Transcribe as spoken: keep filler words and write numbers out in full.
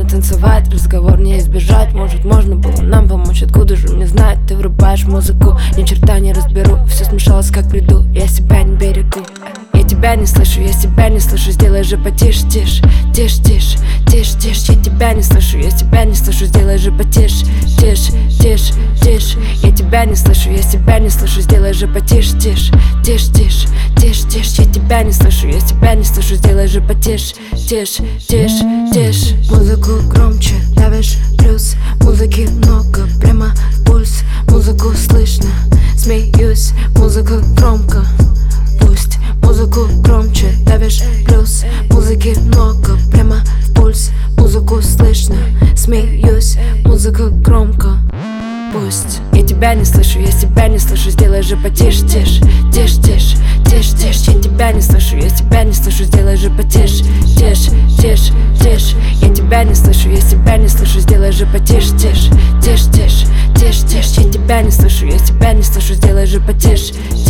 танцевать, разговор не избежать. Может, можно было нам помочь, откуда же мне знать? Ты врубаешь музыку, ни черта не разберу. Все смешалось, как приду, я себя не берегу. Я тебя не слышу, я тебя не слышу. Сделай же потише, тише, тише, тише, тише, тише. Я тебя не слышу, я тебя не слышу. Сделай же потише, тише, тише, тише. Я тебя не слышу, я тебя не слышу. Сделай же потише, тише, тише, тише, тише, тише. Я тебя не слышу, я тебя не слышу. Сделай же потише, тише, тише, тише. Музыку громче, давишь плюс. Музыки много, прямо в пульс. Музыку слышно, смеюсь. Музыка громко, пусть. Музыку громче, давишь плюс. Музыки много, прямо в пульс. Музыку слышно, смеюсь. Музыка громко, пусть. Я тебя не слышу, я тебя не слышу. Сделай же потише, тише, тише, тише, тише, тише. Я тебя не слышу, я тебя не слышу. Сделай же потише, тише, тише, тише. Я тебя не слышу, я тебя не слышу. Сделай же потише, тише, тише, тише, тише, тише. Я тебя не слышу, я тебя не слышу. Сделай же потише,